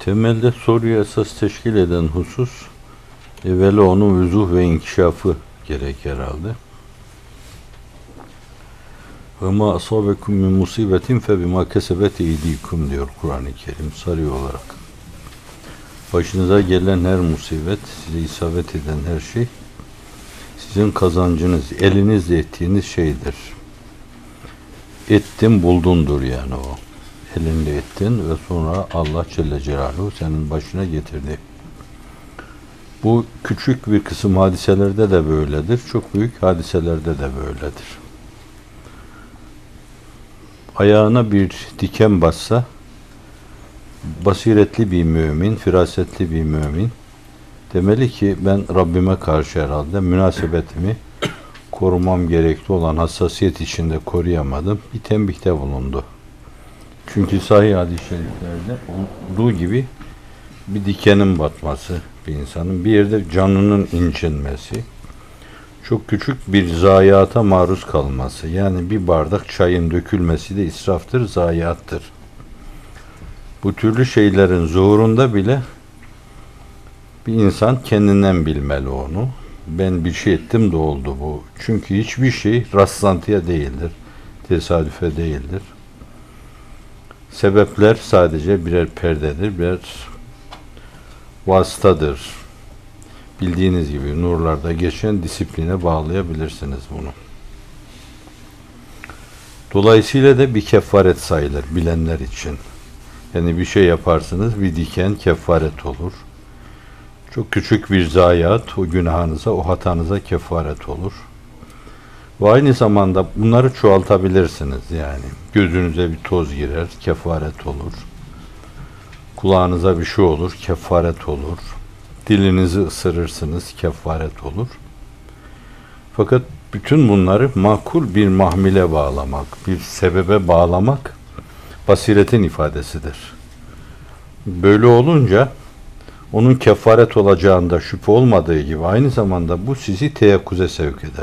Temelde soruyu esas teşkil eden husus, evvela onun vüzuh ve inkişafı gerek herhalde. وَمَا أَصَابَكُمْ مِنْ مُصِيبَةٍ فَبِمَا كَسَبَتْ اَيْدِيكُمْ diyor Kur'an-ı Kerim sarı olarak. Başınıza gelen her musibet, size isabet eden her şey, sizin kazancınız, elinizle ettiğiniz şeydir. Ettin buldundur yani o. Elinle ettin ve sonra Allah Celle Celaluhu senin başına getirdi. Bu küçük bir kısım hadiselerde de böyledir. Çok büyük hadiselerde de böyledir. Ayağına bir diken bassa, basiretli bir mümin, firasetli bir mümin demeli ki ben Rabbime karşı herhalde münasebetimi korumam gerekli olan hassasiyet içinde koruyamadım. Bir tembihte bulundu. Çünkü sahih hadis-i şeriflerde olduğu gibi bir dikenin batması bir insanın, bir yerde canının incinmesi, çok küçük bir zayiata maruz kalması, yani bir bardak çayın dökülmesi de israftır, zayiattır. Bu türlü şeylerin zuhurunda bile bir insan kendinden bilmeli onu. Ben bir şey ettim de oldu bu. Çünkü hiçbir şey rastlantıya değildir, tesadüfe değildir. Sebepler sadece birer perdedir, birer vasıtadır. Bildiğiniz gibi nurlarda geçen disipline bağlayabilirsiniz bunu. Dolayısıyla da bir kefaret sayılır bilenler için. Yani bir şey yaparsınız, bir diken kefaret olur. Çok küçük bir zayiat o günahınıza, o hatanıza kefaret olur. Ve aynı zamanda bunları çoğaltabilirsiniz yani. Gözünüze bir toz girer, kefaret olur. Kulağınıza bir şey olur, kefaret olur. Dilinizi ısırırsınız, kefaret olur. Fakat bütün bunları makul bir mahmile bağlamak, bir sebebe bağlamak basiretin ifadesidir. Böyle olunca onun kefaret olacağında şüphe olmadığı gibi aynı zamanda bu sizi teyakkuze sevk eder.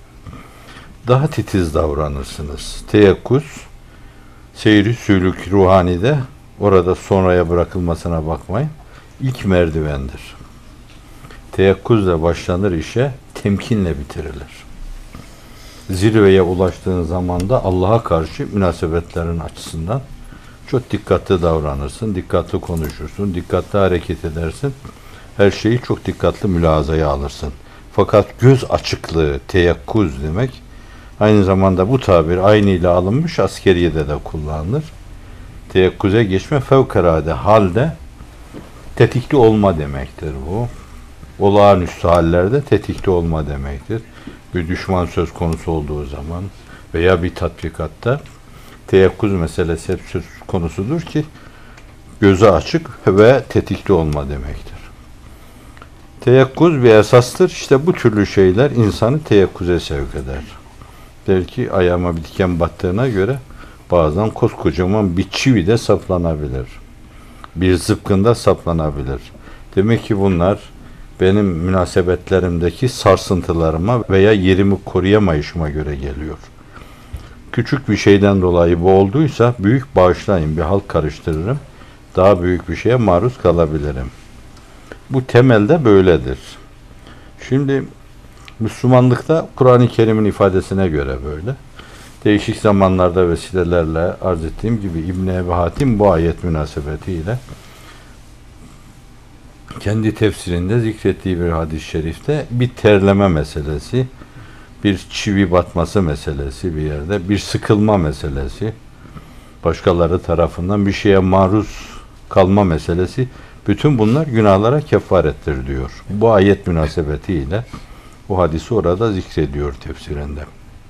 Daha titiz davranırsınız. Teyakkuz, seyri sülük ruhanide, orada sonraya bırakılmasına bakmayın, İlk merdivendir. Teyakkuzla başlanır işe, temkinle bitirilir. Zirveye ulaştığın zaman da Allah'a karşı münasebetlerin açısından çok dikkatli davranırsın, dikkatli konuşursun, dikkatli hareket edersin. Her şeyi çok dikkatli mülahazaya alırsın. Fakat göz açıklığı, teyakkuz demek, aynı zamanda bu tabir aynı ile alınmış, askeriyede de kullanılır. Teyakkuze geçme fevkalade halde tetikte olma demektir bu. Olağanüstü hallerde tetikte olma demektir. Bir düşman söz konusu olduğu zaman veya bir tatbikatta teyakkuz meselesi hep söz konusudur ki gözü açık ve tetikte olma demektir. Teyakkuz bir esastır. İşte bu türlü şeyler insanı teyakkuze sevk eder. Der ki ayağıma bir diken battığına göre bazen koskocaman bir çivi de saplanabilir. Bir zıpkında saplanabilir. Demek ki bunlar benim münasebetlerimdeki sarsıntılarıma veya yerimi koruyamayışıma göre geliyor. Küçük bir şeyden dolayı bu olduysa büyük bağışlayın, bir halt karıştırırım. Daha büyük bir şeye maruz kalabilirim. Bu temelde böyledir. Şimdi Müslümanlıkta Kur'an-ı Kerim'in ifadesine göre böyle. Değişik zamanlarda vesilelerle arz ettiğim gibi İbn-i Ebi Hatim bu ayet münasebetiyle kendi tefsirinde zikrettiği bir hadis-i şerifte bir terleme meselesi, bir çivi batması meselesi bir yerde, bir sıkılma meselesi, başkaları tarafından bir şeye maruz kalma meselesi, bütün bunlar günahlara kefarettir diyor. Bu ayet münasebetiyle bu hadisi orada zikrediyor tefsirinde.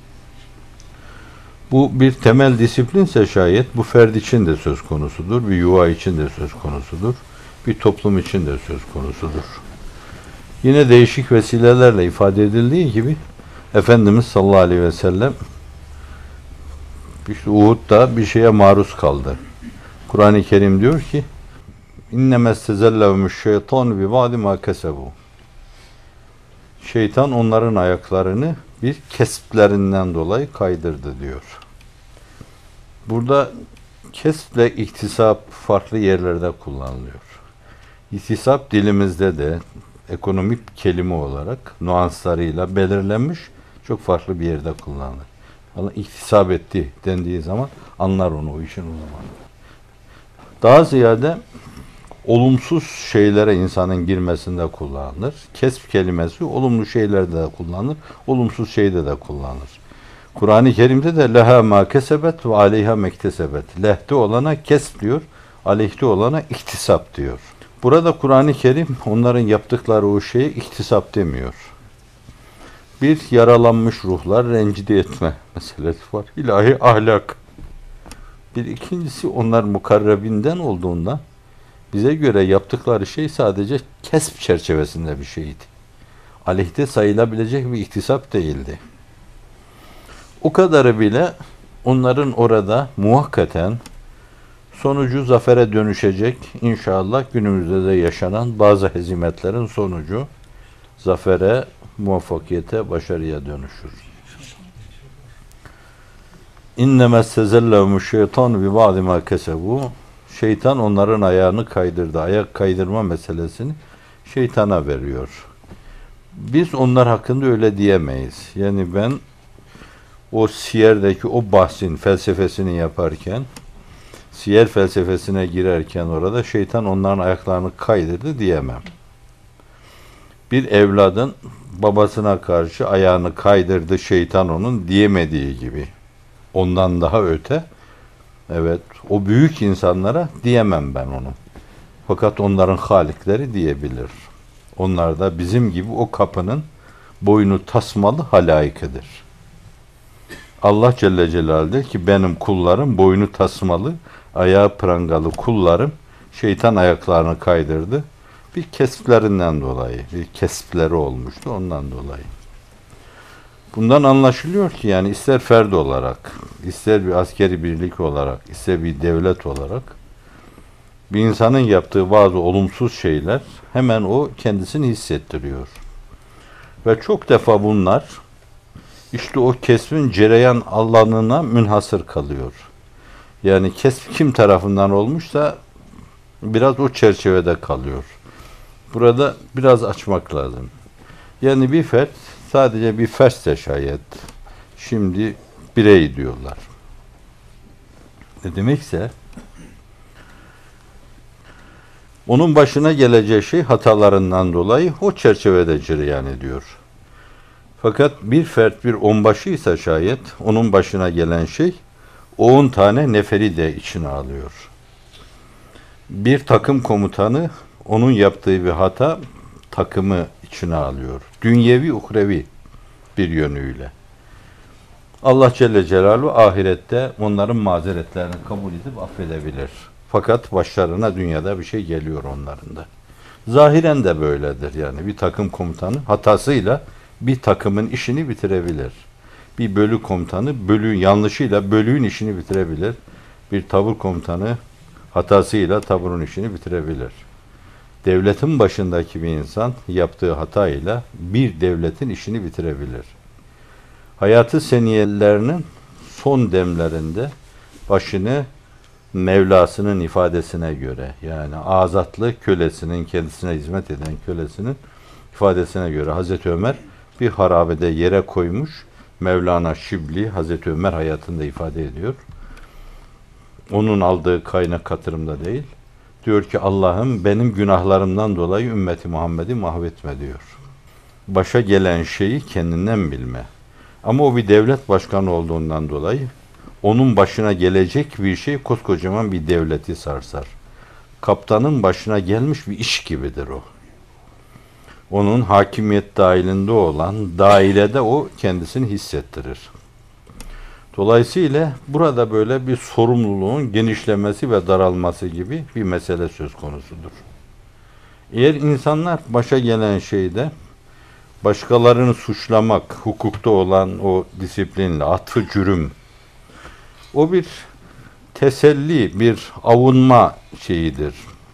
Bu bir temel disiplinse şayet bu ferd için de söz konusudur, bir yuva için de söz konusudur, bir toplum için de söz konusudur. Yine değişik vesilelerle ifade edildiği gibi Efendimiz sallallahu aleyhi ve sellem işte Uhud'da bir şeye maruz kaldı. Kur'an-ı Kerim diyor ki İnnemestezellevmüş şeytan bi ba'di ma kesebu. Şeytan onların ayaklarını bir kesplerinden dolayı kaydırdı diyor. Burada kesple iktisap farklı yerlerde kullanılıyor. İhtisap dilimizde de ekonomik kelime olarak nuanslarıyla belirlenmiş, çok farklı bir yerde kullanılır. Allah ihtisap etti dendiği zaman anlar onu, o işin uzmanı. Daha ziyade olumsuz şeylere insanın girmesinde kullanılır. Kesb kelimesi olumlu şeylerde de kullanılır, olumsuz şeyde de kullanılır. Kur'an-ı Kerim'de de leha ma kesebet ve aleyha mektesebet. Lehte olana kesb diyor, aleyhte olana ihtisap diyor. Burada Kur'an-ı Kerim onların yaptıkları o şeye ihtisap demiyor. Bir, yaralanmış ruhlar rencide etme meselesi var. İlahi ahlak. Bir ikincisi, onlar mukarrebinden olduğundan bize göre yaptıkları şey sadece kesp çerçevesinde bir şeydi. Aleyhte sayılabilecek bir ihtisap değildi. O kadarı bile onların orada muhakkaten sonucu zafere dönüşecek, inşallah günümüzde de yaşanan bazı hezimetlerin sonucu zafere, muvaffakiyete, başarıya dönüşür. İnnemâ stezellehumüş şeytan bi ba'di mâ kesebu. Şeytan onların ayağını kaydırdı. Ayak kaydırma meselesini şeytana veriyor. Biz onlar hakkında öyle diyemeyiz. Yani ben o siyerdeki o bahsin felsefesini yaparken, siyer felsefesine girerken orada şeytan onların ayaklarını kaydırdı diyemem. Bir evladın babasına karşı ayağını kaydırdı şeytan onun diyemediği gibi. Ondan daha öte, evet, o büyük insanlara diyemem ben onu. Fakat onların halikleri diyebilir. Onlar da bizim gibi o kapının boynu tasmalı halaikıdır. Allah Celle Celaluhu der ki benim kullarım boynu tasmalı, ayağı prangalı kullarım şeytan ayaklarını kaydırdı. Bir kesplerinden dolayı, bir kespleri olmuştu ondan dolayı. Bundan anlaşılıyor ki yani ister ferd olarak, ister bir askeri birlik olarak, ister bir devlet olarak bir insanın yaptığı bazı olumsuz şeyler hemen o kendisini hissettiriyor. Ve çok defa bunlar işte o kesbin cereyan alanına münhasır kalıyor. Yani kesb kim tarafından olmuşsa biraz o çerçevede kalıyor. Burada biraz açmak lazım. Yani bir fert, sadece bir fertse şayet, şimdi birey diyorlar. Ne demekse, onun başına geleceği şey hatalarından dolayı o çerçevede cereyan ediyor. Fakat bir fert bir onbaşıysa şayet, onun başına gelen şey, 10 tane neferi de içine alıyor. Bir takım komutanı, onun yaptığı bir hata, takımı içine alıyor. Dünyevi, uhrevi bir yönüyle. Allah Celle Celaluhu ahirette onların mazeretlerini kabul edip affedebilir. Fakat başlarına dünyada bir şey geliyor onların da. Zahiren de böyledir yani. Bir takım komutanı hatasıyla bir takımın işini bitirebilir. Bir bölük komutanı yanlışıyla bölüğün işini bitirebilir. Bir tabur komutanı hatasıyla taburun işini bitirebilir. Devletin başındaki bir insan yaptığı hatayla bir devletin işini bitirebilir. Hayatı seniyelerinin son demlerinde başını Mevlasının ifadesine göre, yani azatlı kölesinin, kendisine hizmet eden kölesinin ifadesine göre Hazreti Ömer bir harabede yere koymuş. Mevlana Şibli Hazreti Ömer hayatında ifade ediyor. Onun aldığı kaynak katırımda değil. Diyor ki Allah'ım benim günahlarımdan dolayı ümmeti Muhammed'i mahvetme diyor. Başa gelen şeyi kendinden bilme. Ama o bir devlet başkanı olduğundan dolayı onun başına gelecek bir şey koskocaman bir devleti sarsar. Kaptanın başına gelmiş bir iş gibidir o. Onun hakimiyet dahilinde olan dairede o kendisini hissettirir. Dolayısıyla burada böyle bir sorumluluğun genişlemesi ve daralması gibi bir mesele söz konusudur. Eğer insanlar başa gelen şeyde başkalarını suçlamak, hukukta olan o disiplinle, atfı cürüm, o bir teselli, bir avunma şeyidir.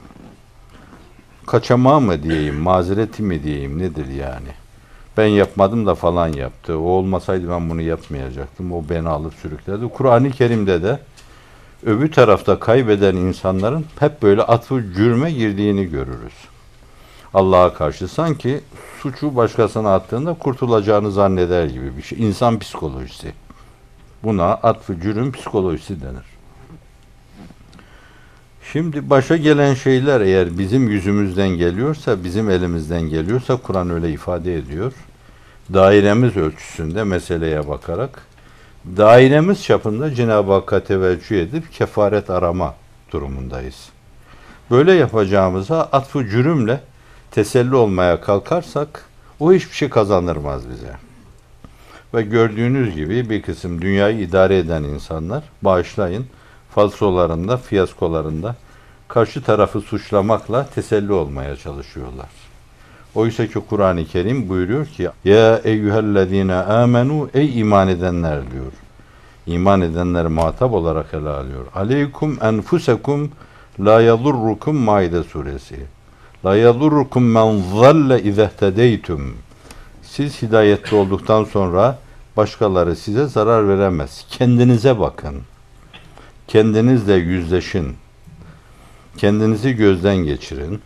Kaçamağı mı diyeyim, mazereti mi diyeyim, nedir yani? Ben yapmadım da falan yaptı. O olmasaydı ben bunu yapmayacaktım. O beni alıp sürükledi. Kur'an-ı Kerim'de de Öbür tarafta kaybeden insanların hep böyle atfı cürme girdiğini görürüz. Allah'a karşı sanki suçu başkasına attığında kurtulacağını zanneder gibi bir şey. İnsan psikolojisi. Buna atfı cürüm psikolojisi denir. Şimdi başa gelen şeyler eğer bizim yüzümüzden geliyorsa, bizim elimizden geliyorsa Kur'an öyle ifade ediyor. Dairemiz ölçüsünde meseleye bakarak, dairemiz çapında Cenab-ı Hakk'a teveccüh edip kefaret arama durumundayız. Böyle yapacağımıza atfı cürümle teselli olmaya kalkarsak o hiçbir şey kazandırmaz bize. Ve gördüğünüz gibi bir kısım dünyayı idare eden insanlar, bağışlayın, falsolarında, fiyaskolarında karşı tarafı suçlamakla teselli olmaya çalışıyorlar. Oysa ki Kur'an-ı Kerim buyuruyor ki ya eyyühellezine amenu, ey iman edenler diyor. İman edenleri muhatap olarak ele alıyor. Aleykum enfusekum la yadurrukum Maide suresi. La yadurrukum men zalle izehtedeytum. Siz hidayette olduktan sonra başkaları size zarar veremez. Kendinize bakın. Kendinizle yüzleşin. Kendinizi gözden geçirin.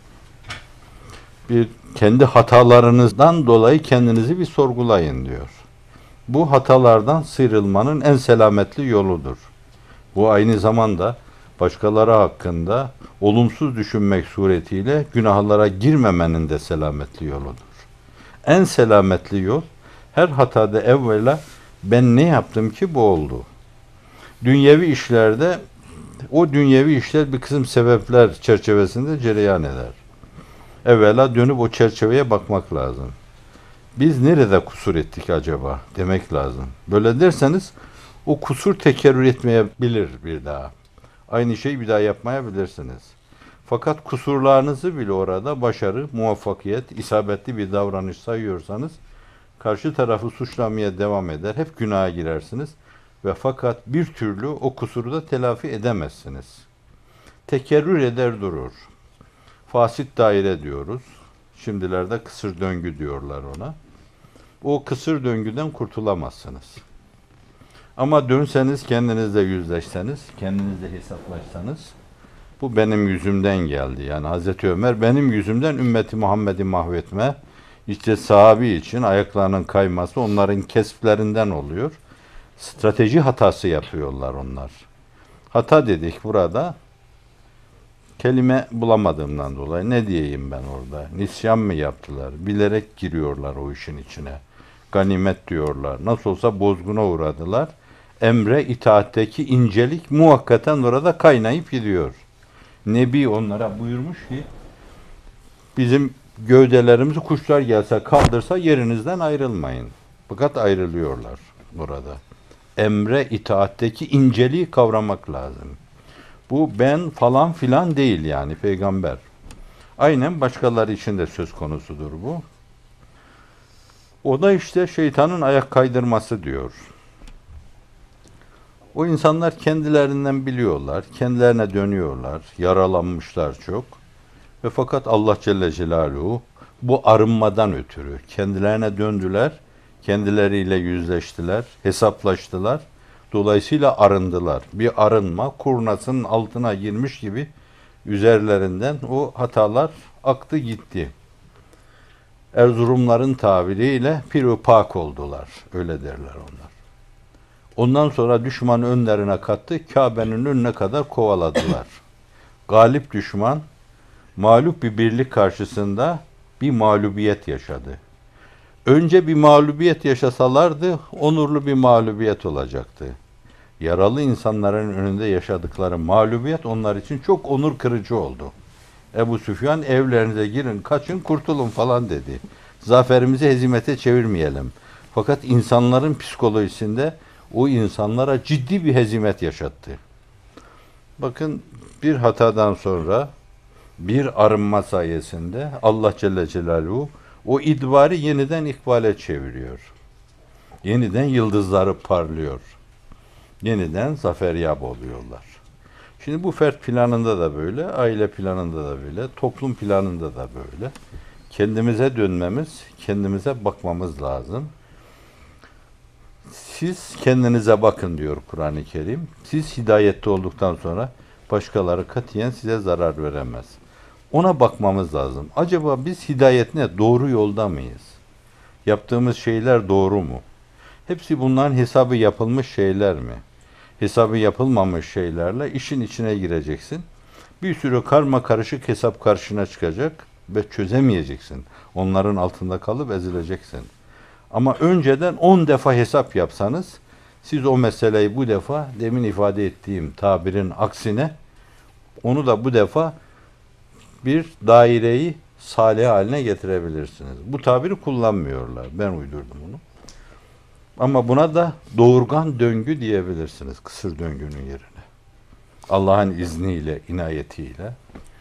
Kendi hatalarınızdan dolayı kendinizi bir sorgulayın diyor. Bu hatalardan sıyrılmanın en selametli yoludur. Bu aynı zamanda başkaları hakkında olumsuz düşünmek suretiyle günahlara girmemenin de selametli yoludur. En selametli yol her hatada evvela ben ne yaptım ki bu oldu? Dünyevi işlerde o dünyevi işler bir kısım sebepler çerçevesinde cereyan eder. Evvela dönüp o çerçeveye bakmak lazım. Biz nerede kusur ettik acaba demek lazım. Böyle derseniz o kusur tekerrür etmeyebilir bir daha. Aynı şeyi bir daha yapmayabilirsiniz. Fakat kusurlarınızı bile orada başarı, muvaffakiyet, isabetli bir davranış sayıyorsanız karşı tarafı suçlamaya devam eder. Hep günaha girersiniz ve fakat bir türlü o kusuru da telafi edemezsiniz. Tekerrür eder durur. Fasit daire diyoruz. Şimdilerde kısır döngü diyorlar ona. O kısır döngüden kurtulamazsınız. Ama dönseniz, kendinizle yüzleşseniz, kendinizle hesaplaşsanız, bu benim yüzümden geldi. Yani Hazreti Ömer benim yüzümden ümmeti Muhammed'i mahvetme, işte sahabi için ayaklarının kayması onların kesplerinden oluyor. Strateji hatası yapıyorlar onlar. Hata dedik burada. Kelime bulamadığımdan dolayı ne diyeyim ben orada? Nisyan mı yaptılar? Bilerek giriyorlar o işin içine. Ganimet diyorlar. Nasıl olsa bozguna uğradılar. Emre itaatteki incelik muhakkaten orada kaynayıp gidiyor. Nebi onlara buyurmuş ki bizim gövdelerimizi kuşlar gelse kaldırsa yerinizden ayrılmayın. Fakat ayrılıyorlar burada. Emre itaatteki inceliği kavramak lazım. Bu ben falan filan değil yani peygamber. Aynen başkaları için de söz konusudur bu. O da işte şeytanın ayak kaydırması diyor. O insanlar kendilerinden biliyorlar, kendilerine dönüyorlar, yaralanmışlar çok. Ve fakat Allah Celle Celaluhu bu arınmadan ötürü kendilerine döndüler, kendileriyle yüzleştiler, hesaplaştılar. Dolayısıyla arındılar. Bir arınma, kurnasının altına girmiş gibi üzerlerinden o hatalar aktı gitti. Erzurumların tabiriyle pir-i-pak oldular. Öyle derler onlar. Ondan sonra düşman önlerine kattı, Kabe'nin önüne kadar kovaladılar. Galip düşman, mağlup bir birlik karşısında bir mağlubiyet yaşadı. Önce bir mağlubiyet yaşasalardı, onurlu bir mağlubiyet olacaktı. Yaralı insanların önünde yaşadıkları mağlubiyet onlar için çok onur kırıcı oldu. Ebu Süfyan evlerinize girin, kaçın, kurtulun falan dedi. Zaferimizi hezimete çevirmeyelim. Fakat insanların psikolojisinde o insanlara ciddi bir hezimet yaşattı. Bakın bir hatadan sonra bir arınma sayesinde Allah Celle Celaluhu o idvarı yeniden ikbale çeviriyor. Yeniden yıldızları parlıyor. Yeniden zaferyab oluyorlar. Şimdi bu fert planında da böyle, aile planında da böyle, toplum planında da böyle. Kendimize dönmemiz, kendimize bakmamız lazım. Siz kendinize bakın diyor Kur'an-ı Kerim. Siz hidayette olduktan sonra başkaları katiyen size zarar veremez. Ona bakmamız lazım. Acaba biz hidayet ne? Doğru yolda mıyız? Yaptığımız şeyler doğru mu? Hepsi bunların hesabı yapılmış şeyler mi? Hesabı yapılmamış şeylerle işin içine gireceksin. Bir sürü karma karışık hesap karşına çıkacak ve çözemeyeceksin. Onların altında kalıp ezileceksin. Ama önceden 10 defa hesap yapsanız, siz o meseleyi bu defa demin ifade ettiğim tabirin aksine, onu da bu defa bir daireyi salih haline getirebilirsiniz. Bu tabiri kullanmıyorlar. Ben uydurdum bunu. Ama buna da doğurgan döngü diyebilirsiniz kısır döngünün yerine. Allah'ın izniyle, inayetiyle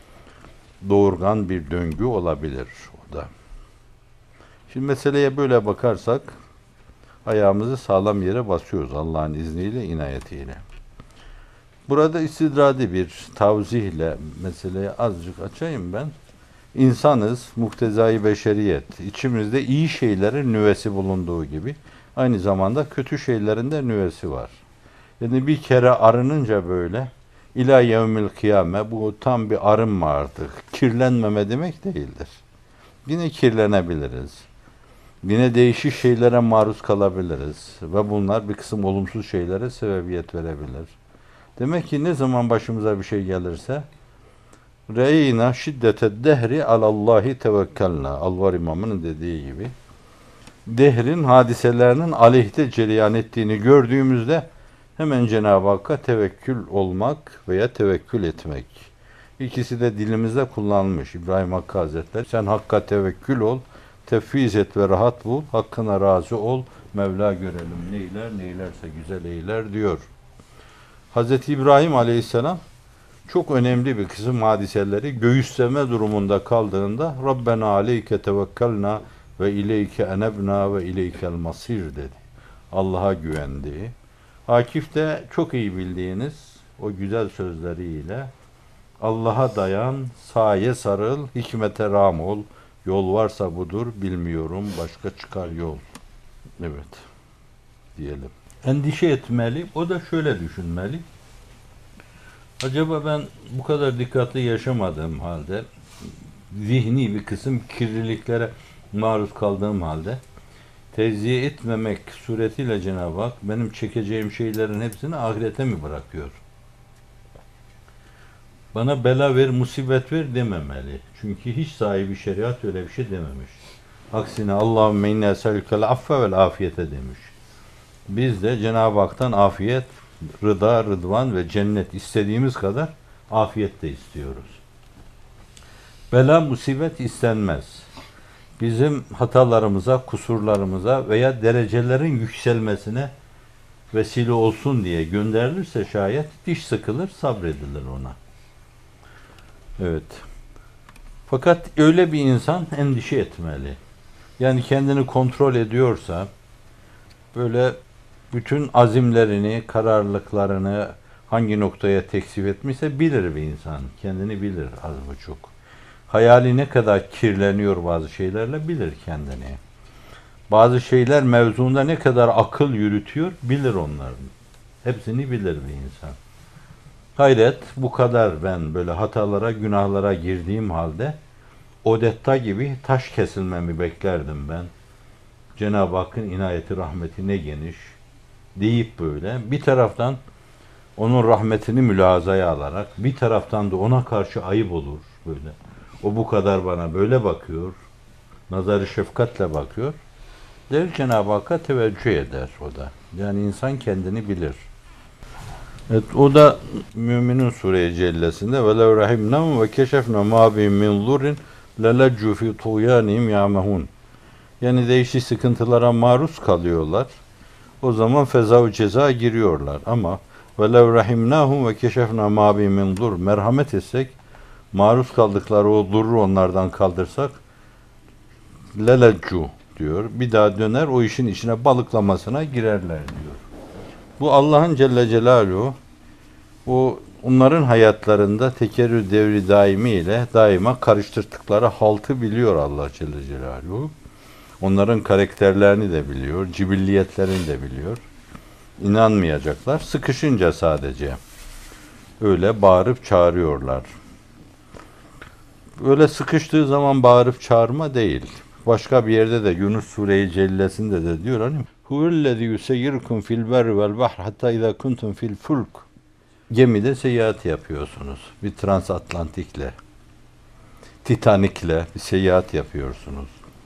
doğurgan bir döngü olabilir o da. Şimdi meseleye böyle bakarsak ayağımızı sağlam yere basıyoruz Allah'ın izniyle, inayetiyle. Burada istidradi bir tavzihle meseleyi azıcık açayım ben. İnsanız, muktezai beşeriyet. İçimizde iyi şeylerin nüvesi bulunduğu gibi aynı zamanda kötü şeylerin de nüvesi var. Yani bir kere arınınca böyle İlâ yevmil kıyame, bu tam bir arınma artık. Kirlenmeme demek değildir. Yine kirlenebiliriz. Yine değişik şeylere maruz kalabiliriz. Ve bunlar bir kısım olumsuz şeylere sebebiyet verebilir. Demek ki ne zaman başımıza bir şey gelirse Re'ina şiddete dehri alallahi tevekkelna. Alvar İmam'ın dediği gibi. Dehrin hadiselerinin aleyhte cereyan ettiğini gördüğümüzde hemen Cenab-ı Hakk'a tevekkül olmak veya tevekkül etmek. İkisi de dilimizde kullanılmış. İbrahim Hakkı Hazretleri, sen Hakk'a tevekkül ol, tefviz et ve rahat bul, Hakkına razı ol, Mevla görelim neyler, neylerse güzel eyler diyor. Hazreti İbrahim Aleyhisselam çok önemli bir kısım hadiseleri göğüsleme durumunda kaldığında Rabbena aleyke tevekkelna ve ileyke enebna ve ileykel masir dedi. Allah'a güvendi. Akif de çok iyi bildiğiniz o güzel sözleriyle Allah'a dayan, saye sarıl, hikmete ram ol, yol varsa budur, bilmiyorum, başka çıkar yol. Evet, diyelim. Endişe etmeli, o da şöyle düşünmeli. Acaba ben bu kadar dikkatli yaşamadığım halde, zihni bir kısım kirliliklere maruz kaldığım halde, tezziye etmemek suretiyle Cenab-ı Hak benim çekeceğim şeylerin hepsini ahirete mi bırakıyor? Bana bela ver, musibet ver dememeli. Çünkü hiç sahibi şeriat öyle bir şey dememiş. Aksine Allahümme inne eselükel affe vel afiyete demiş. Biz de Cenab-ı Hak'tan afiyet, rıda, rıdvan ve cennet istediğimiz kadar afiyet de istiyoruz. Bela, musibet istenmez. Bizim hatalarımıza, kusurlarımıza veya derecelerin yükselmesine vesile olsun diye gönderilirse şayet diş sıkılır, sabredilir ona. Evet. Fakat öyle bir insan endişe etmeli. Yani kendini kontrol ediyorsa, böyle bütün azimlerini, kararlılıklarını hangi noktaya teksif etmişse bilir bir insan. Kendini bilir az buçuk. Hayali ne kadar kirleniyor bazı şeylerle bilir kendini. Bazı şeyler mevzuunda ne kadar akıl yürütüyor bilir onların. Hepsini bilir bir insan. Hayret bu kadar ben böyle hatalara, günahlara girdiğim halde Odetta gibi taş kesilmemi beklerdim ben. Cenab-ı Hakk'ın inayeti, rahmeti ne geniş deyip böyle bir taraftan onun rahmetini mülazaya alarak bir taraftan da ona karşı ayıp olur böyle. O bu kadar bana böyle bakıyor. Nazarı şefkatle bakıyor. Der Cenab-ı Hakk'a teveccüh eder o da. Yani insan kendini bilir. Evet, o da Müminun Sure-i Cellesinde velev rahimnahum ve keşefna ma bihim min zurrin leleccu fi tuğyanihim ya'mehun. Yani değişik sıkıntılara maruz kalıyorlar. O zaman feza-u ceza giriyorlar. Ama velev rahimnahum ve keşefna ma bihim min zur, merhamet etsek, maruz kaldıkları o durru onlardan kaldırsak leleccu diyor. Bir daha döner o işin içine balıklamasına girerler diyor. Bu Allah'ın Celle Celaluhu onların hayatlarında tekerrür devri daimi ile daima karıştırdıkları haltı biliyor Allah Celle Celaluhu. Onların karakterlerini de biliyor, cibilliyetlerini de biliyor. İnanmayacaklar. Sıkışınca sadece öyle bağırıp çağırıyorlar. Öyle sıkıştığı zaman bağırıp çağırma değil. Başka bir yerde de Yunus Sure-i Cellesi'nde de diyor hani huvellezî yuseyyirukum fil berri vel bahr hatta izâ kuntum fil fulk. Gemide seyahat yapıyorsunuz. Bir transatlantikle, Titanik'le bir seyahat yapıyorsunuz.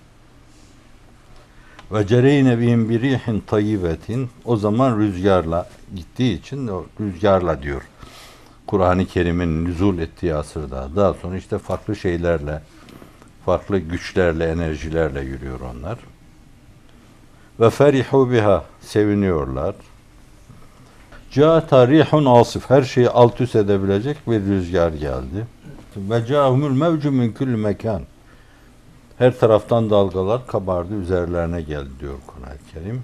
Ve cereyne bihim bir rihin tayyibetin. O zaman rüzgarla gittiği için o rüzgarla diyor. Kur'an-ı Kerim'in nüzul ettiği asırda. Daha sonra işte farklı şeylerle, farklı güçlerle, enerjilerle yürüyor onlar. Ve ferihu biha. Seviniyorlar. Câta rihun asif. Her şeyi alt üst edebilecek bir rüzgar geldi. Ve câhumul mevcu min kulli mekan. Her taraftan dalgalar kabardı, üzerlerine geldi diyor Kur'an-ı Kerim.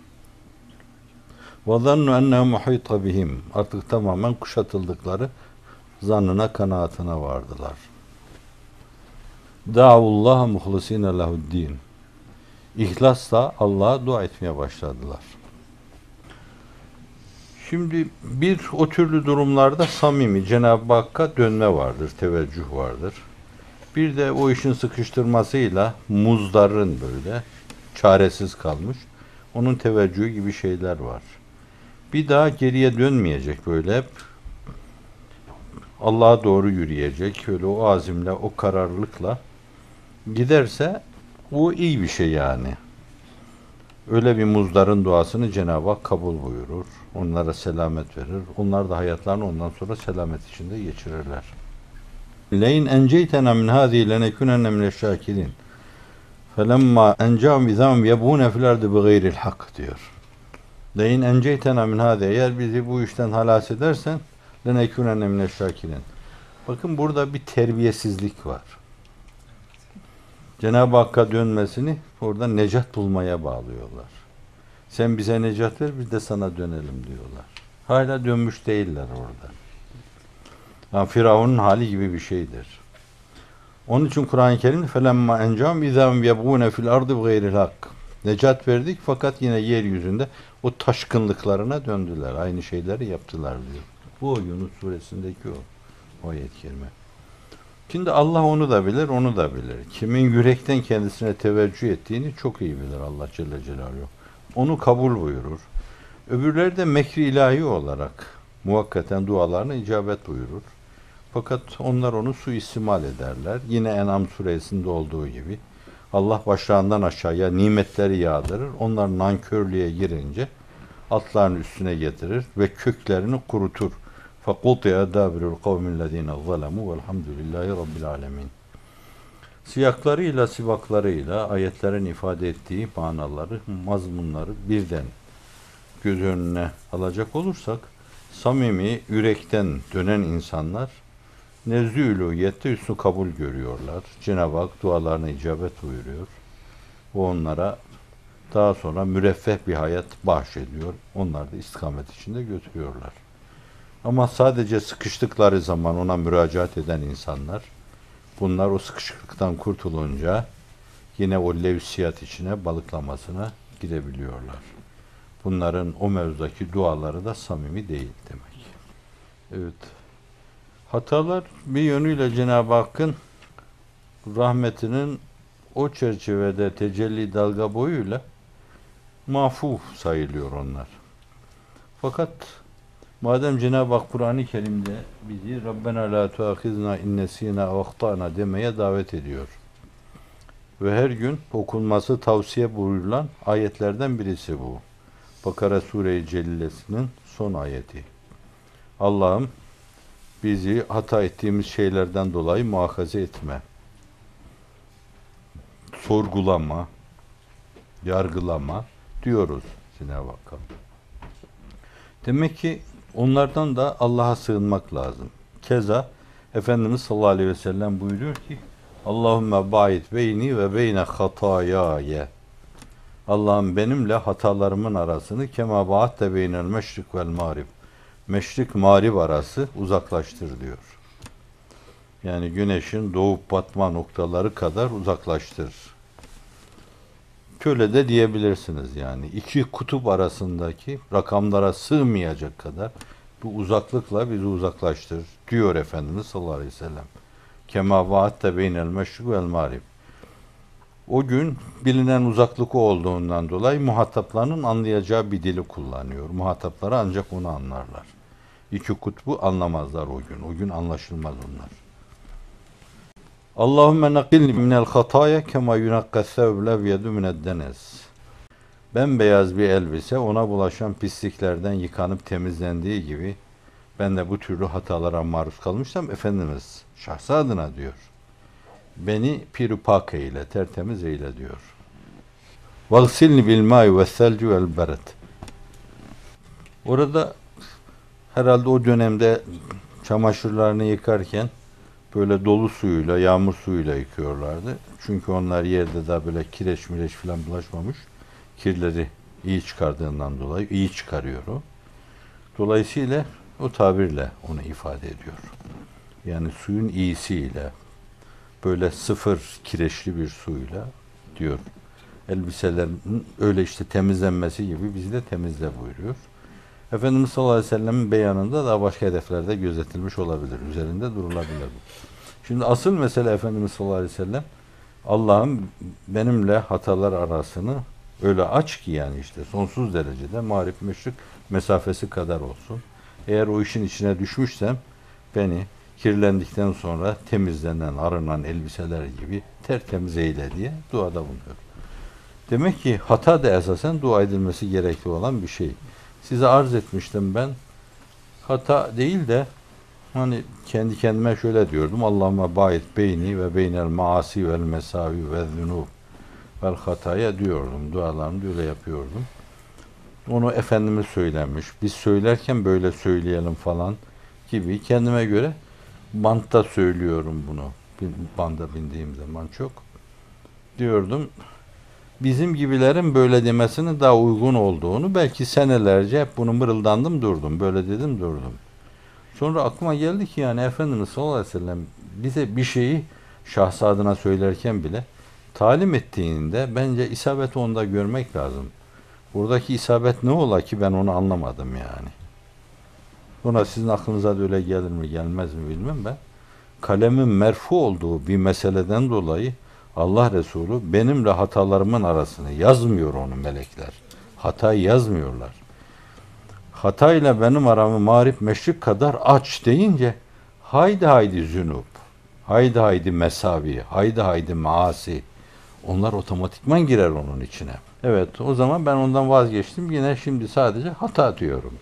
وَظَنُّ اَنَّهُ مُحِيطَ بِهِمْ. Artık tamamen kuşatıldıkları zannına, kanaatine vardılar. دَعُوا اللّٰهَ مُخْلِص۪ينَ لَهُ الدِّينَ. İhlasla Allah'a dua etmeye başladılar. Şimdi o türlü durumlarda samimi, Cenab-ı Hakk'a dönme vardır, teveccüh vardır. Bir de o işin sıkıştırmasıyla muzdarın böyle çaresiz kalmış, onun teveccühü gibi şeyler var. Bir daha geriye dönmeyecek böyle hep Allah'a doğru yürüyecek. Öyle o azimle, o kararlılıkla giderse o iyi bir şey yani. Öyle bir muzdarın duasını Cenab-ı Hak kabul buyurur. Onlara selamet verir. Onlar da hayatlarını ondan sonra selamet içinde geçirirler. Leyn enceytena min hâzî lenekunenne mineşşâkirîn. Felemma encâhum izâhum yebûne fil ardı bigayril hak diyor. Leyn enceytena min hâzî. Eğer bizi bu işten halas edersen lenekunenne mineşşâkirîn. Bakın burada bir terbiyesizlik var. Cenab-ı Hakk'a dönmesini orada necat bulmaya bağlıyorlar. Sen bize necat ver, biz de sana dönelim diyorlar. Hala dönmüş değiller orada. Yani Firavun'un hali gibi bir şeydir. Onun için Kur'an-ı Kerim felemma encam izâhum yebgûne fil ardı bigayril hak. Necat verdik fakat yine yeryüzünde o taşkınlıklarına döndüler. Aynı şeyleri yaptılar diyor. Bu Yunus suresindeki o ayet-i kerime. Şimdi Allah onu da bilir, onu da bilir. Kimin yürekten kendisine teveccüh ettiğini çok iyi bilir Allah Celle Celaluhu. Onu kabul buyurur. Öbürleri de mekri ilahi olarak muhakkaten dualarına icabet buyurur. Fakat onlar onu suistimal ederler. Yine En'am suresinde olduğu gibi Allah başlarından aşağıya nimetleri yağdırır. Onlar nankörlüğe girince atların üstüne getirir ve köklerini kurutur. فَقُطِعَ دَابِرُ الْقَوْمِ الَّذ۪ينَ ظَلَمُوا وَالْحَمْدُ لِلّٰهِ رَبِّ الْعَالَمِينَ. Siyaklarıyla, sivaklarıyla ayetlerin ifade ettiği manaları, mazmunları birden göz önüne alacak olursak, samimi, yürekten dönen insanlar nezd-i uluhiyette üstü kabul görüyorlar. Cenab-ı Hak dualarına icabet buyuruyor. O onlara daha sonra müreffeh bir hayat bahşediyor. Onlar da istikamet içinde götürüyorlar. Ama sadece sıkıştıkları zaman ona müracaat eden insanlar, bunlar o sıkışıklıktan kurtulunca yine o levsiyat içine, balıklamasına girebiliyorlar. Bunların o mevzudaki duaları da samimi değil demek. Evet. Hatalar bir yönüyle Cenab-ı Hakk'ın rahmetinin o çerçevede tecelli dalga boyuyla mahfuf sayılıyor onlar. Fakat madem Cenab-ı Hak Kur'an-ı Kerim'de bizi Rabbena la tuâkhizna innesînâ ve ahtâna demeye davet ediyor. Ve her gün okunması tavsiye buyurulan ayetlerden birisi bu. Bakara Sure-i Celilesi'nin son ayeti. Allah'ım bizi hata ettiğimiz şeylerden dolayı muhakaze etme. Sorgulama, yargılama diyoruz Cenab-ı Hakk'a. Demek ki onlardan da Allah'a sığınmak lazım. Keza Efendimiz sallallahu aleyhi ve sellem buyuruyor ki Allahümme ba'id beyni ve beyne hatayâye. Allah'ım benimle hatalarımın arasını kema ba'atte beynel meşrik vel mağrib. Meşrik mağrib arası uzaklaştır diyor. Yani güneşin doğup batma noktaları kadar uzaklaştır. Şöyle de diyebilirsiniz yani. İki kutup arasındaki rakamlara sığmayacak kadar bu uzaklıkla bizi uzaklaştırır diyor Efendimiz sallallahu aleyhi ve sellem. Kema vaatte beynel meşrik vel mağrib. O gün bilinen uzaklık olduğundan dolayı muhataplarının anlayacağı bir dili kullanıyor. Muhatapları ancak onu anlarlar. İki kutbu anlamazlar o gün. O gün anlaşılmaz onlar. Allahümme nakilni minel hataya kema yunakka sevl evyedu mined deniz. Bembeyaz bir elbise ona bulaşan pisliklerden yıkanıp temizlendiği gibi ben de bu türlü hatalara maruz kalmışsam Efendimiz şahsı adına diyor. Beni pirüpak eyle, tertemiz eyle diyor. Vagsilni bil ma'i ve selci vel beret. Orada herhalde o dönemde çamaşırlarını yıkarken böyle dolu suyuyla, yağmur suyuyla yıkıyorlardı. Çünkü onlar yerde daha böyle kireç mireç falan bulaşmamış. Kirleri iyi çıkardığından dolayı iyi çıkarıyor o. Dolayısıyla o tabirle onu ifade ediyor. Yani suyun iyisiyle, böyle sıfır kireçli bir suyla diyor. Elbiselerin öyle işte temizlenmesi gibi bizi de temizle buyuruyor. Efendimiz sallallahu aleyhi ve sellem'in beyanında daha başka hedeflerde gözetilmiş olabilir. Üzerinde durulabilir bu. Şimdi asıl mesele Efendimiz sallallahu aleyhi ve sellem Allah'ım benimle hatalar arasını öyle aç ki yani işte sonsuz derecede mağrib meşrik mesafesi kadar olsun. Eğer o işin içine düşmüşsem beni kirlendikten sonra temizlenen, arınan elbiseler gibi tertemiz eyle diye duada bulunuyor. Demek ki hata da esasen dua edilmesi gerekli olan bir şey. Size arz etmiştim ben. Hata değil de hani kendi kendime şöyle diyordum. Allahümme ba'id beyni ve beynel maasi vel mesavi ve zunub vel hataya diyordum. Dualarımı öyle yapıyordum. Onu Efendimiz söylemiş. Biz söylerken böyle söyleyelim falan gibi kendime göre bantta söylüyorum bunu. Banda bindiğim zaman çok. Diyordum. Bizim gibilerin böyle demesinin daha uygun olduğunu belki senelerce hep bunu mırıldandım durdum. Böyle dedim durdum. Sonra aklıma geldi ki yani Efendimiz sallallahu aleyhi ve sellem bize bir şeyi şahsı adına söylerken bile talim ettiğinde bence isabeti onda görmek lazım. Buradaki isabet ne ola ki ben onu anlamadım yani. Buna sizin aklınıza da öyle gelir mi gelmez mi bilmem ben. Kalemin merfu olduğu bir meseleden dolayı Allah Resulü benimle hatalarımın arasını yazmıyor onu melekler. Hatayı yazmıyorlar. Hatayla benim aramı mağrib meşrik kadar aç deyince haydi haydi zünub, haydi haydi mesavi, haydi haydi maasi. Onlar otomatikman girer onun içine. Evet o zaman ben ondan vazgeçtim. Yine şimdi sadece hata diyorum.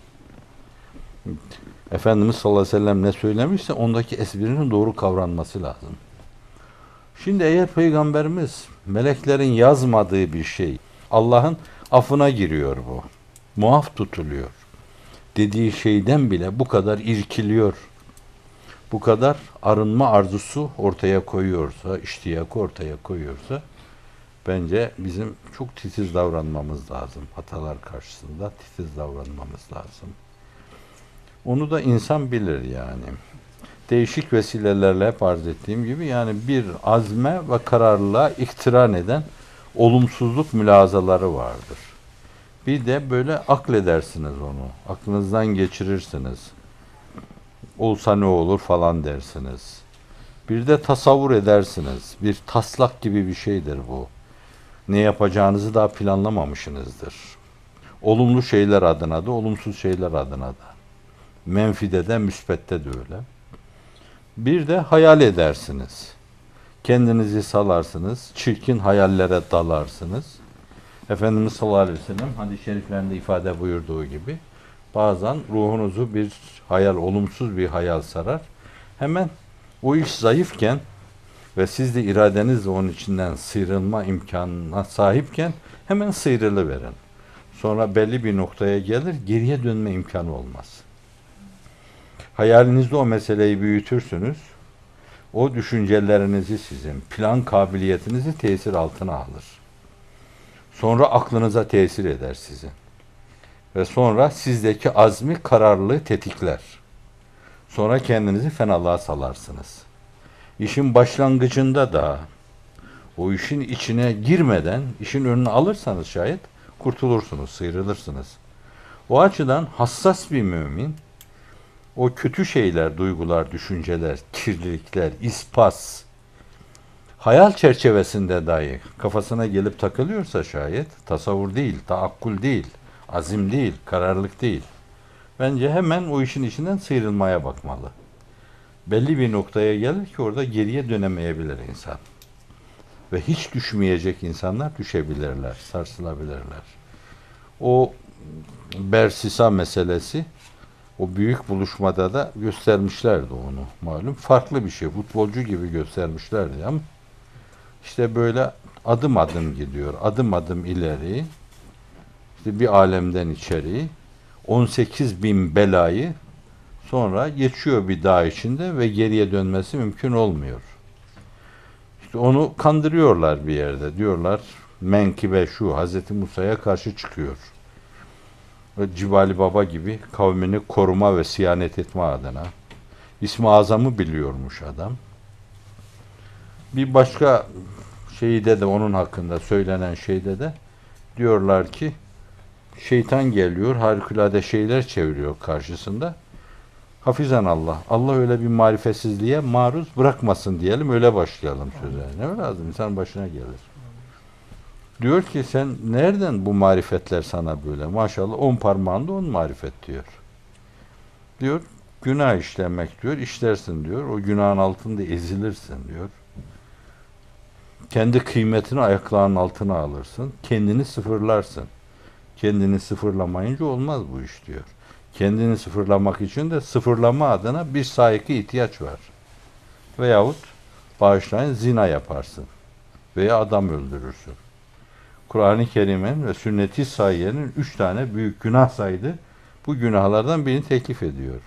Efendimiz sallallahu aleyhi ve sellem ne söylemişse ondaki esprinin doğru kavranması lazım. Şimdi eğer Peygamberimiz meleklerin yazmadığı bir şey Allah'ın affına giriyor bu. Muaf tutuluyor. Dediği şeyden bile bu kadar irkiliyor. Bu kadar arınma arzusu ortaya koyuyorsa, iştiyakı ortaya koyuyorsa bence bizim çok titiz davranmamız lazım. Hatalar karşısında titiz davranmamız lazım. Onu da insan bilir yani. Değişik vesilelerle hep arz ettiğim gibi yani bir azme ve kararlılığa iktiran eden olumsuzluk mülazaları vardır. Bir de böyle akledersiniz onu. Aklınızdan geçirirsiniz. Olsa ne olur falan dersiniz. Bir de tasavvur edersiniz. Bir taslak gibi bir şeydir bu. Ne yapacağınızı daha planlamamışsınızdır. Olumlu şeyler adına da, olumsuz şeyler adına da. Menfide de, müspette de öyle. Bir de hayal edersiniz. Kendinizi salarsınız. Çirkin hayallere dalarsınız. Efendimiz sallallahu aleyhi ve sellem hadis-i şeriflerinde ifade buyurduğu gibi bazen ruhunuzu bir hayal, olumsuz bir hayal sarar. Hemen o iş zayıfken ve siz de iradenizle onun içinden sıyrılma imkanına sahipken hemen sıyrılıverin. Sonra belli bir noktaya gelir, geriye dönme imkanı olmaz. Hayalinizde o meseleyi büyütürsünüz. O düşüncelerinizi sizin, plan kabiliyetinizi tesir altına alır. Sonra aklınıza tesir eder sizin. Ve sonra sizdeki azmi, kararlılığı tetikler. Sonra kendinizi fenalığa salarsınız. İşin başlangıcında da, O işin içine girmeden, işin önüne alırsanız şayet kurtulursunuz, sıyrılırsınız. O açıdan hassas bir mümin, o kötü şeyler, duygular, düşünceler, kirlilikler, ispas, hayal çerçevesinde dahi kafasına gelip takılıyorsa şayet, tasavvur değil, taakkul değil, azim değil, kararlılık değil. Bence hemen o işin içinden sıyrılmaya bakmalı. Belli bir noktaya gelir ki orada geriye dönemeyebilir insan. Ve hiç düşmeyecek insanlar düşebilirler, sarsılabilirler. O Bersisa meselesi, o büyük buluşmada da göstermişlerdi onu malum. Farklı bir şey, futbolcu gibi göstermişlerdi ama işte böyle adım adım gidiyor, adım adım ileri, işte bir alemden içeri, 18 bin belayı sonra geçiyor bir dağ içinde ve geriye dönmesi mümkün olmuyor. İşte onu kandırıyorlar bir yerde. Diyorlar menkıbe şu, Hazreti Musa'ya karşı çıkıyor. Ve Cibali Baba gibi kavmini koruma ve siyanet etme adına. İsmi Azam'ı biliyormuş adam. Bir başka şeyde de onun hakkında söylenen şeyde de diyorlar ki şeytan geliyor, harikulade şeyler çeviriyor karşısında. Hafizan Allah. Allah öyle bir marifetsizliğe maruz bırakmasın diyelim, öyle başlayalım söze. Ne lazım? İnsanın başına gelir. Diyor ki sen nereden bu marifetler sana böyle? Maşallah 10 parmağında 10 marifet diyor. Diyor günah işlemek diyor, işlersin diyor. O günahın altında ezilirsin diyor. Kendi kıymetini ayaklarının altına alırsın. Kendini sıfırlarsın. Kendini sıfırlamayınca olmaz bu iş diyor. Kendini sıfırlamak için de sıfırlama adına bir saygı ihtiyaç var. Veyahut bağışlayın zina yaparsın. Veya adam öldürürsün. Kur'an-ı Kerim'in ve sünnet-i sayyenin 3 tane büyük günah saydı. Bu günahlardan birini teklif ediyor.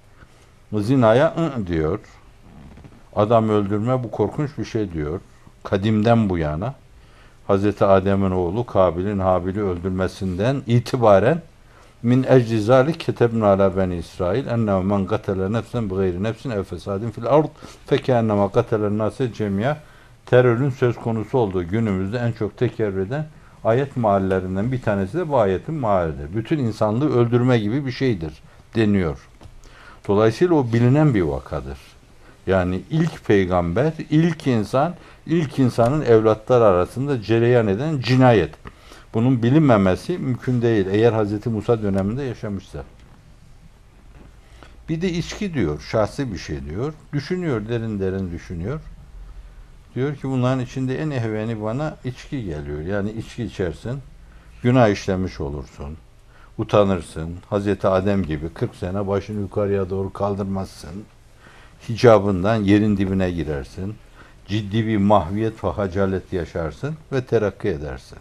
Zinaya diyor. Adam öldürme bu korkunç bir şey diyor. Kadimden bu yana Hazreti Adem'in oğlu Kabil'in Habil'i öldürmesinden itibaren min ecli zalik ketebna ala beni İsrail ennehu men gatele nefsen bi gayri nefsin ev fesadin fil ard fekennema gatelen nase cemiya. Terörün söz konusu olduğu günümüzde en çok tekerrür eden ayet mahallerinden bir tanesi de bu ayetin mahallidir. Bütün insanlığı öldürme gibi bir şeydir deniyor. Dolayısıyla o bilinen bir vakadır. Yani ilk peygamber, ilk insan, ilk insanın evlatları arasında cereyan eden cinayet. Bunun bilinmemesi mümkün değil. Eğer Hz. Musa döneminde yaşamışsa. Bir de içki diyor. Şahsi bir şey diyor. Düşünüyor, derin derin düşünüyor. Diyor ki bunların içinde en ehveni bana içki geliyor. Yani içki içersin, günah işlemiş olursun, utanırsın. Hazreti Adem gibi 40 sene başını yukarıya doğru kaldırmazsın. Hicabından yerin dibine girersin. Ciddi bir mahviyet ve hacalet yaşarsın ve terakki edersin.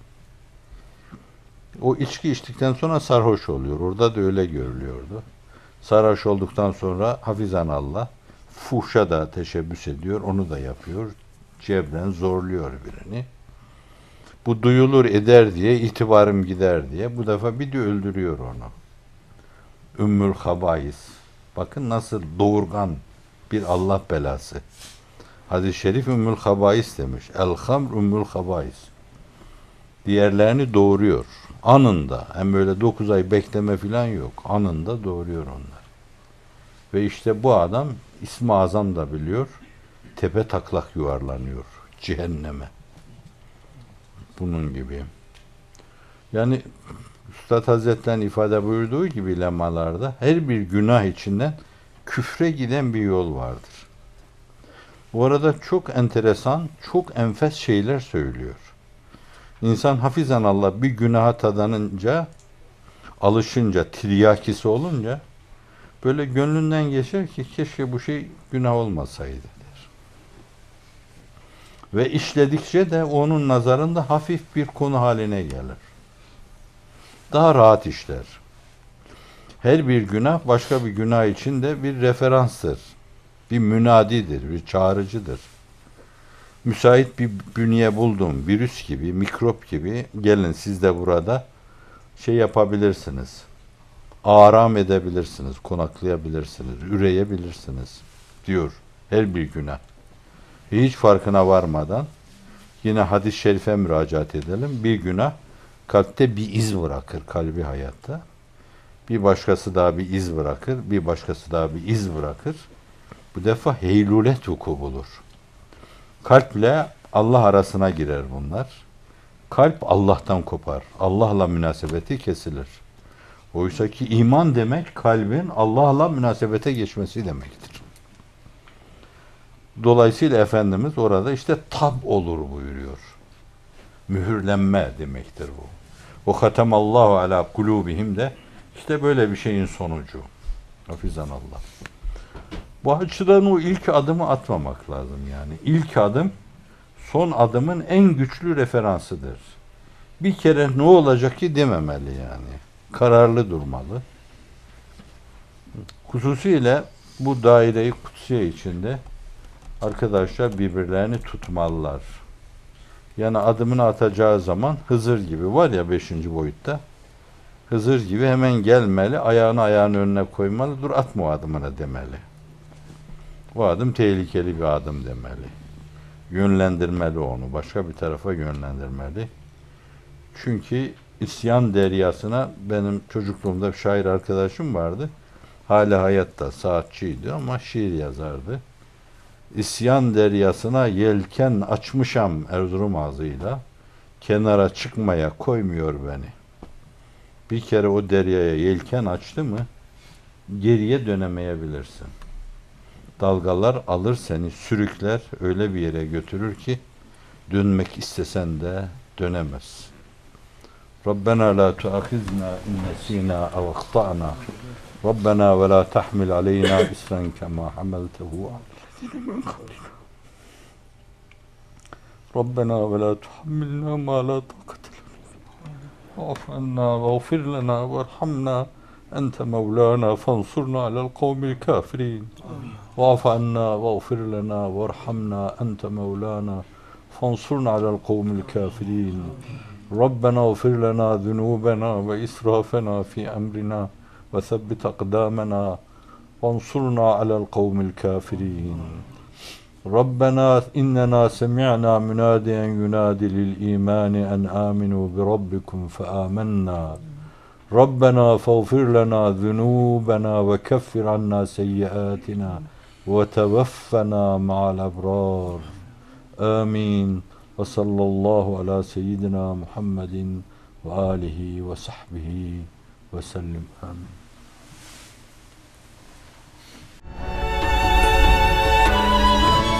O içki içtikten sonra sarhoş oluyor. Orada da öyle görülüyordu. Sarhoş olduktan sonra hafizan Allah fuhşa da teşebbüs ediyor. Onu da yapıyor. Cebren zorluyor birini. Bu duyulur eder diye, itibarım gider diye bu defa bir de öldürüyor onu. Ümmül Habais. Bakın nasıl doğurgan bir Allah belası. Hadis-i şerif Ümmül Habais demiş. El hamr Ümmül Habais. Diğerlerini doğuruyor. Anında. Hem böyle 9 ay bekleme falan yok. Anında doğuruyor onlar. Ve işte bu adam İsmi Azam da biliyor. Tepe taklak yuvarlanıyor. Cehenneme. Bunun gibi. Yani Üstad Hazretleri'nin ifade buyurduğu gibi lemalarda her bir günah içinden küfre giden bir yol vardır. Bu arada çok enteresan, çok enfes şeyler söylüyor. İnsan hafizan Allah bir günaha tadanınca, alışınca, tiryakisi olunca böyle gönlünden geçer ki keşke bu şey günah olmasaydı der. Ve işledikçe de onun nazarında hafif bir konu haline gelir. Daha rahat işler. Her bir günah başka bir günah için de bir referanstır. Bir münadidir, bir çağrıcıdır. Müsait bir bünye buldum, virüs gibi, mikrop gibi gelin siz de burada şey yapabilirsiniz. Aram edebilirsiniz, konaklayabilirsiniz, üreyebilirsiniz diyor her bir günah. Hiç farkına varmadan Yine hadis-i şerife müracaat edelim. Bir günah kalpte bir iz bırakır, kalbi hayatta. Bir başkası daha bir iz bırakır, bir başkası daha bir iz bırakır. Bu defa heylulet vuku bulur. Kalple Allah arasına girer bunlar. Kalp Allah'tan kopar. Allah'la münasebeti kesilir. Oysa ki iman demek kalbin Allah'la münasebete geçmesi demektir. Dolayısıyla Efendimiz orada işte tab olur buyuruyor. Mühürlenme demektir bu. O hatemallahu ala kulubihim de işte böyle bir şeyin sonucu. Hafizanallah. Bu açıdan o ilk adımı atmamak lazım yani. İlk adım son adımın en güçlü referansıdır. Bir kere ne olacak ki dememeli yani. Kararlı durmalı. Hususiyle bu daire-i kutsiye içinde arkadaşlar birbirlerini tutmalılar. Yani adımını atacağı zaman Hızır gibi var ya 5. boyutta. Hızır gibi hemen gelmeli, ayağını önüne koymalı, dur atma o adımını demeli. Bu adım tehlikeli bir adım demeli. Yönlendirmeli onu, başka bir tarafa yönlendirmeli. Çünkü isyan deryasına benim çocukluğumda bir şair arkadaşım vardı. Hala hayatta, saatçiydi ama şiir yazardı. İsyan deryasına yelken açmışam Erzurum ağzıyla, kenara çıkmaya koymuyor beni. Bir kere o deryaya yelken açtı mı, geriye dönemeyebilirsin. Dalgalar alır seni, sürükler, öyle bir yere götürür ki, dönmek istesen de dönemez. Rabbena la tuâkhizna in nesînâ ev ahta'nâ. Rabbena ve la tahmil aleyna isran kemâ hameltehu alellezîne min qablina. Rabbena ve la tuhammilna ma la taqate lana. Va'fu anna veğfir lana verhamna. Ente mevlana fansurna alel kavmil kafirin. Va'fu anna veğfir lana verhamna. Ente mevlana fansurna alel kavmil kafirin. ربنا اغفر لنا ذنوبنا وإسرافنا في أمرنا وثبت أقدامنا وانصرنا على القوم الكافرين ربنا إننا سمعنا مناديا ينادي للإيمان أن آمنوا بربكم فآمنا ربنا فاغفر لنا ذنوبنا وكفر عنا سيئاتنا وتوفنا مع الأبرار آمين وصلى الله على سيدنا محمد وآله وصحبه وسلم آمين.